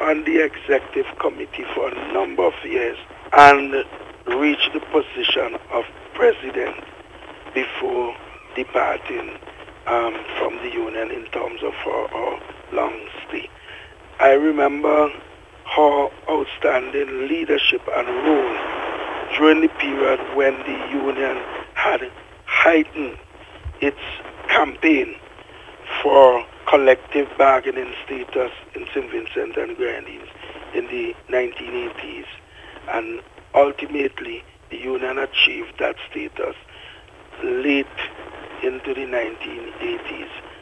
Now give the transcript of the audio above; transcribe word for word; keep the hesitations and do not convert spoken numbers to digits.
on the executive committee for a number of years and reached the position of president before departing um, from the union in terms of our, our long stay. I remember her outstanding leadership and role during the period when the union had heightened its campaign for collective bargaining status in Saint Vincent and Grenadines in the nineteen eighties, and ultimately the union achieved that status late into the nineteen eighties.